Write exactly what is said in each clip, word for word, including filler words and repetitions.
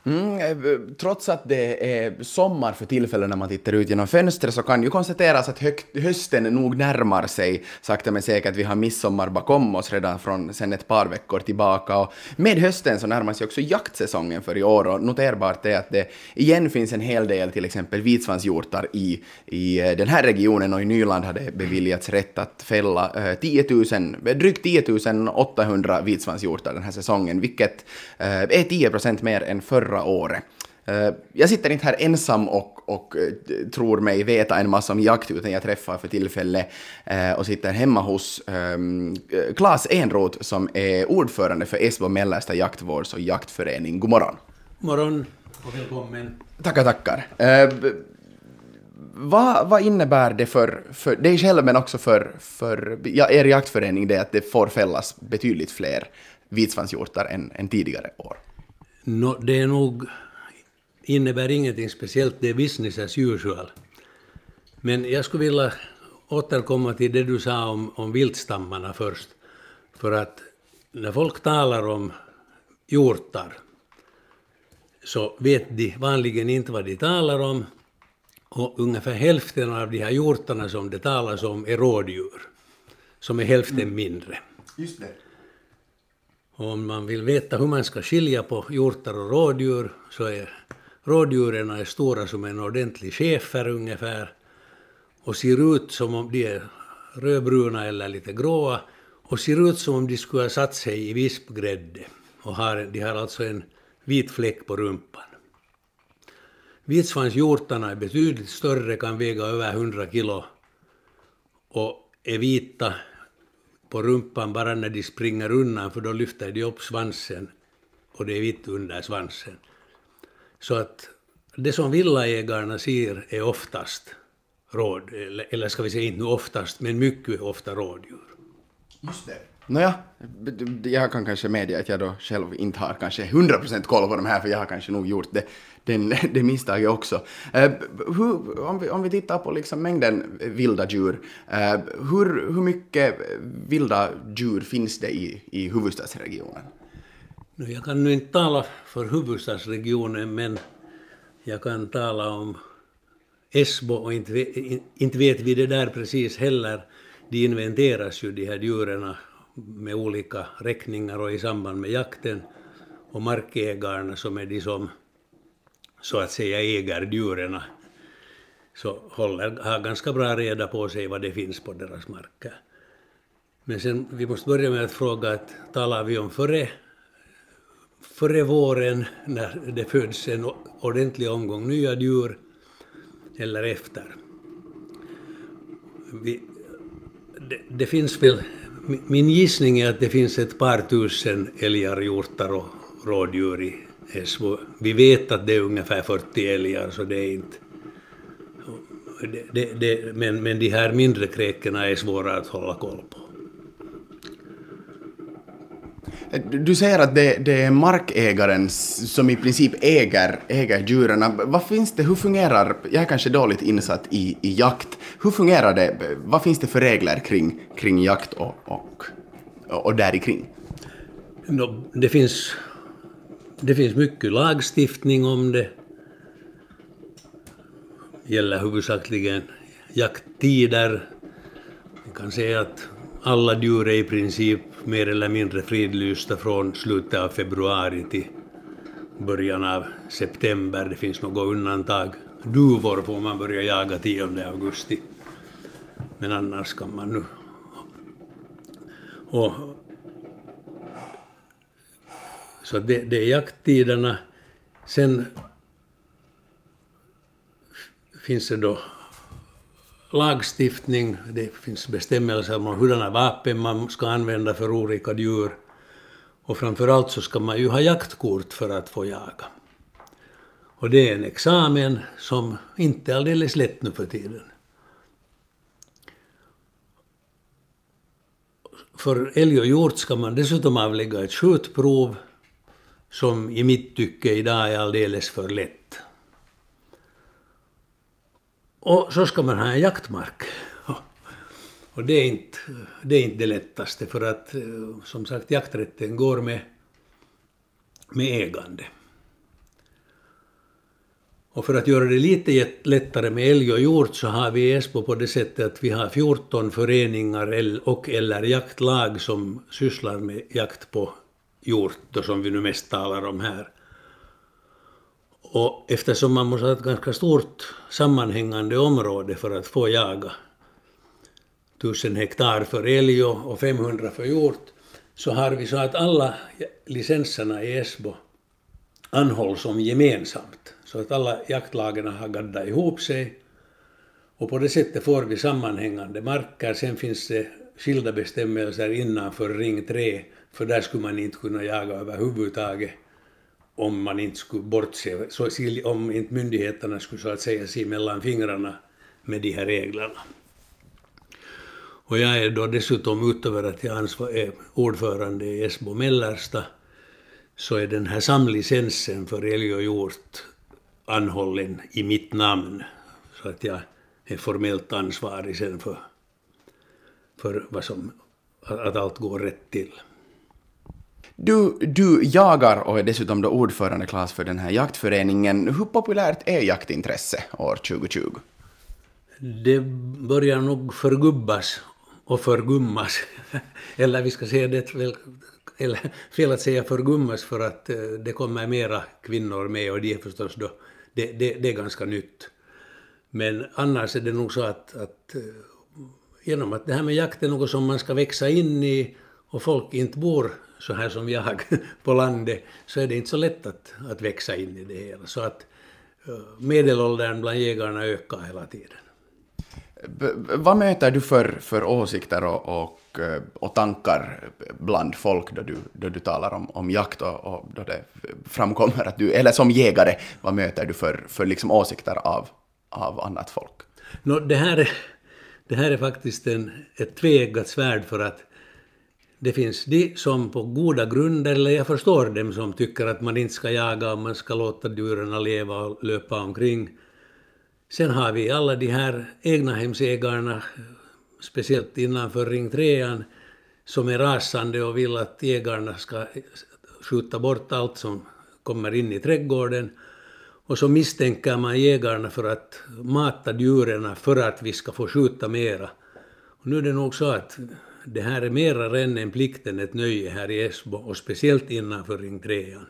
Mm, trots att det är sommar för tillfällen när man tittar ut genom fönstret så kan ju konstateras att högt, hösten nog närmar sig sakta men säkert. Vi har midsommar bakom oss redan från sen ett par veckor tillbaka och med hösten så närmar sig också jaktsäsongen för i år och noterbart är att det igen finns en hel del till exempel vitsvanshjortar i, i den här regionen och i Nyland har det beviljats rätt att fälla eh, tio tusen, drygt tio tusen åttahundra vitsvanshjortar den här säsongen vilket eh, är tio procent mer än förra året. Uh, jag sitter inte här ensam och, och uh, tror mig veta en massa om jakt utan jag träffar för tillfälle uh, och sitter hemma hos um, Claes Enroth som är ordförande för Esbo Mellersta jaktvårds- och jaktförening. God morgon. Morgon och välkommen. Tackar, tackar. Uh, vad, vad innebär det för, för dig själv men också för, för ja, er jaktförening det att det får fällas betydligt fler vitsvanshjortar än, än tidigare år? No, det är nog, innebär ingenting speciellt, det är business as usual. Men jag skulle vilja återkomma till det du sa om, om viltstammarna först. För att när folk talar om hjortar så vet de vanligen inte vad de talar om. Och ungefär hälften av de här hjortarna som det talas om är rådjur, som är hälften mindre. Just det. Om man vill veta hur man ska skilja på hjortar och rådjur så är rådjuren är stora som en ordentlig schäfer ungefär och ser ut som om de är rödbruna eller lite gråa och ser ut som om de skulle ha satt sig i vispgrädde och har, de har alltså en vit fläck på rumpan. Vitsvanshjortarna är betydligt större, kan väga över hundra kilo och är vita på rumpan bara när de springer undan för då lyfter de upp svansen och det är vitt under svansen. Så att det som villaägarna ser är oftast råd, eller, eller ska vi säga inte oftast men mycket ofta rådjur. Just det. Nåja, jag kan kanske medge att jag då själv inte har kanske hundra procent koll på de här för jag har kanske nog gjort det, den, det misstaget också. Uh, hur, om, vi, om vi tittar på liksom mängden vilda djur, uh, hur, hur mycket vilda djur finns det i, i huvudstadsregionen? Jag kan nu inte tala för huvudstadsregionen men jag kan tala om Esbo och inte, inte vet vi det där precis heller. De inventeras ju de här djuren med olika räkningar och i samband med jakten och markägarna som är de som så att säga äger djuren så håller, har ganska bra reda på sig vad det finns på deras marker. Men sen vi måste börja med att fråga att talar vi om före, före våren när det föds en ordentlig omgång nya djur eller efter. Vi, det, det finns väl, min gissning är att det finns ett par tusen älgar, hjortar och rådjur i Esbo. Vi vet att det är ungefär fyrtio älgar så det är inte. Det, det, det, men, men de här mindre kräkerna är svåra att hålla koll på. Du säger att det, det är markägaren som i princip äger, äger djuren. Vad finns det, hur fungerar, jag är kanske dåligt insatt i, i jakt, hur fungerar det, vad finns det för regler kring, kring jakt och, och, och där kring? No, det, finns, det finns mycket lagstiftning om det. Gäller huvudsakligen jakttider. Man kan säga att alla djur är i princip mer eller mindre fridlysta från slutet av februari till början av september. Det finns något undantag. Duvor får man börja jaga tionde augusti. Men annars kan man nu. Och, så det, det är jakttiderna. Sen finns det då lagstiftning, det finns bestämmelser om hurdana vapen man ska använda för olika djur och framförallt så ska man ju ha jaktkort för att få jaga. Och det är en examen som inte är alldeles lätt nu för tiden. För älg och hjort ska man dessutom avlägga ett skjutprov som i mitt tycke idag är alldeles för lätt. Och så ska man ha en jaktmark. Och det är inte det, är inte det lättaste för att som sagt jakträtten går med, med ägande. Och för att göra det lite lättare med älg och hjort så har vi i Esbo på det sättet att vi har fjorton föreningar och eller jaktlag som sysslar med jakt på hjort, och som vi nu mest talar om här. Och eftersom man måste ha ett ganska stort sammanhängande område för att få jaga, tusen hektar för älg och femhundra för hjort, så har vi så att alla licenserna i Esbo anhålls om gemensamt. Så att alla jaktlagen har gaddat ihop sig. Och på det sättet får vi sammanhängande marker. Sen finns det skilda bestämmelser innanför ring tre. För där skulle man inte kunna jaga överhuvudtaget. Om man inte skulle bortse, så om inte myndigheterna skulle så att säga se mellan fingrarna med de här reglerna. Och jag är då dessutom, utöver att jag är ordförande i Esbo Mellersta, så är den här samlicensen för älg och hjort anhållen i mitt namn. Så att jag är formellt ansvarig sen för, för vad som, att allt går rätt till. Du, du jagar och är dessutom då ordförande Claes för den här jaktföreningen. Hur populärt är jaktintresse år tjugo tjugo? Det börjar nog förgubbas och förgummas. Eller vi ska säga det väl, eller fel att säga förgummas, för att det kommer mera kvinnor med, och det är förstås då, det, det, det är ganska nytt. Men annars är det nog så att, att genom att det här med jakt är något som man ska växa in i, och folk inte bor så här som jag på landet, så är det inte så lätt att, att växa in i det hela. Så att medelåldern bland jägarna ökar hela tiden. B- vad möter du för, för åsikter och, och, och tankar bland folk då du, då du talar om, om jakt, och, och då det framkommer att du, eller som jägare, vad möter du för, för liksom åsikter av, av annat folk? No, det, här är, det här är faktiskt en, ett tveeggat svärd, för att det finns de som på goda grunder, eller jag förstår dem, som tycker att man inte ska jaga och man ska låta djuren leva och löpa omkring. Sen har vi alla de här egna hemsägarna, speciellt innanför ring trean, som är rasande och vill att jägarna ska skjuta bort allt som kommer in i trädgården. Och så misstänker man jägarna för att mata djuren för att vi ska få skjuta mera. Och nu är det nog så att det här är mera än en plikt än ett nöje här i Esbo, och speciellt innanför ring trean.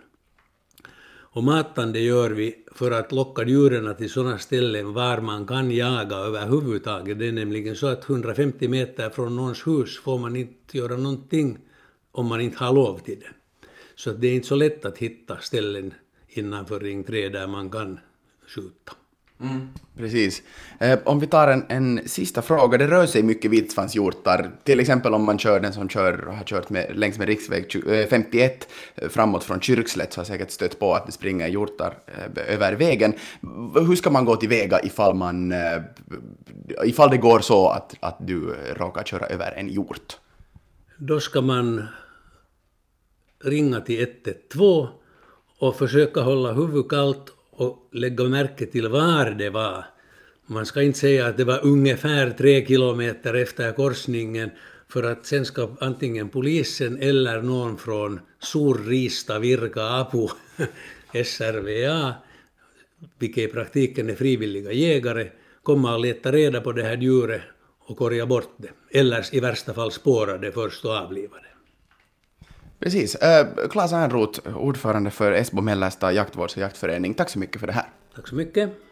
Och matande gör vi för att locka djuren till sådana ställen var man kan jaga överhuvudtaget. Det är nämligen så att hundrafemtio meter från någons hus får man inte göra någonting om man inte har lov till det. Så det är inte så lätt att hitta ställen innanför ring tre där man kan skjuta. Mm, precis. Eh, om vi tar en, en sista fråga, det rör sig mycket vitsvanshjortar, till exempel om man kör den som kör, har kört med, längs med riksväg femtioett eh, framåt från Kyrkslätt, så har säkert stött på att det springer hjortar eh, över vägen. Hur ska man gå till väga ifall, man, eh, ifall det går så att, att du råkar köra över en hjort? Då ska man ringa till ett ett två och försöka hålla huvudet kallt och lägga märke till var det var. Man ska inte säga att det var ungefär tre kilometer efter korsningen, för att sen ska antingen polisen eller någon från Suurriista Virka Apu, S R V A, vilka i praktiken är frivilliga jägare, komma och leta reda på det här djuret och korja bort det. Eller i värsta fall spåra det först och avliva det. Precis. Uh, Claes Ehrnroth, ordförande för Esbo Mellersta jaktvårds- och jaktförening. Tack så mycket för det här. Tack så mycket.